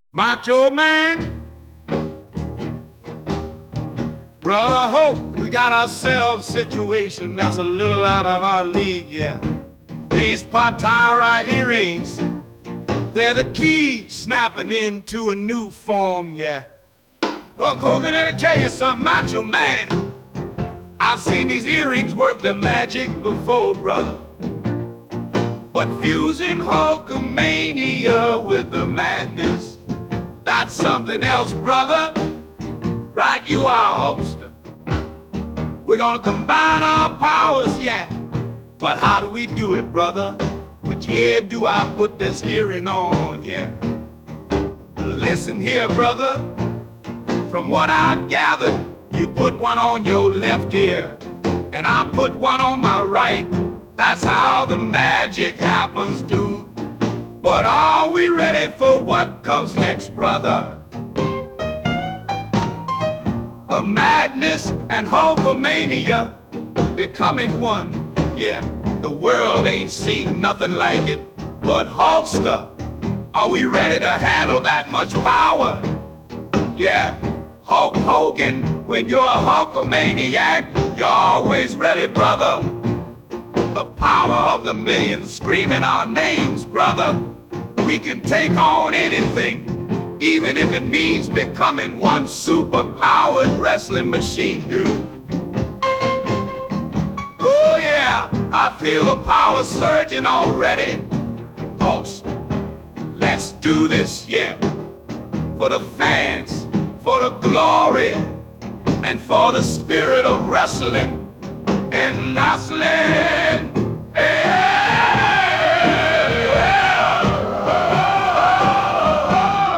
Macho Man, brother Hope, we got ourselves a situation that's a little out of our league, yeah. These Patara earrings, they're the key snapping into a new form, yeah. Look, Hogan, let me tell you something, Macho Man. I've seen these earrings work the magic before, brother. But fusing Hulkamania with the madness, that's something else, brother. Right, you are, Hulkster. We're gonna combine our powers, yeah. But how do we do it, brother? Which ear do I put this earring on, yeah? Listen here, brother. From what I gathered, you put one on your left ear, and I put one on my right. That's how the magic happens, dude. But are we ready for what comes next, brother? The madness and Hulkamania becoming one. Yeah, the world ain't seen nothing like it. But Hulkster, are we ready to handle that much power? Yeah, Hulk Hogan, when you're a Hulkamaniac, you're always ready, brother. The power of the millions screaming our names, brother. We can take on anything, even if it means becoming one super-powered wrestling machine, dude. Oh yeah, I feel the power surging already. Folks, let's do this, yeah. For the fans, for the glory, and for the spirit of wrestling and wrestling.